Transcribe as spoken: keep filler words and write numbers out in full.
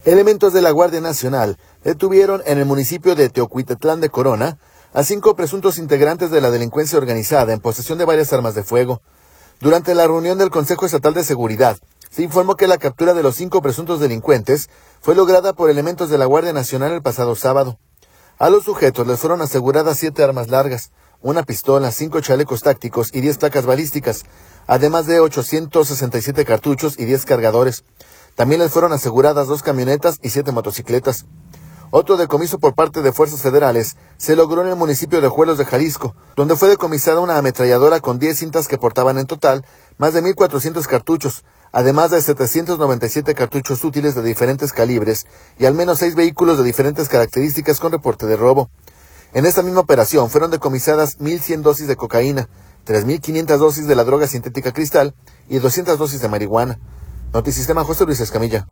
Elementos de la Guardia Nacional detuvieron en el municipio de Teocuitlán de Corona a cinco presuntos integrantes de la delincuencia organizada en posesión de varias armas de fuego. Durante la reunión del Consejo Estatal de Seguridad, se informó que la captura de los cinco presuntos delincuentes fue lograda por elementos de la Guardia Nacional el pasado sábado. A los sujetos les fueron aseguradas siete armas largas, una pistola, cinco chalecos tácticos y diez placas balísticas, además de ochocientos sesenta y siete cartuchos y diez cargadores. También les fueron aseguradas dos camionetas y siete motocicletas. Otro decomiso por parte de fuerzas federales se logró en el municipio de Juelos de Jalisco, donde fue decomisada una ametralladora con diez cintas que portaban en total más de mil cuatrocientos cartuchos, además de setecientos noventa y siete cartuchos útiles de diferentes calibres y al menos seis vehículos de diferentes características con reporte de robo. En esta misma operación fueron decomisadas mil cien dosis de cocaína, tres mil quinientas dosis de la droga sintética cristal y doscientas dosis de marihuana. Notisistema, José Luis Escamilla.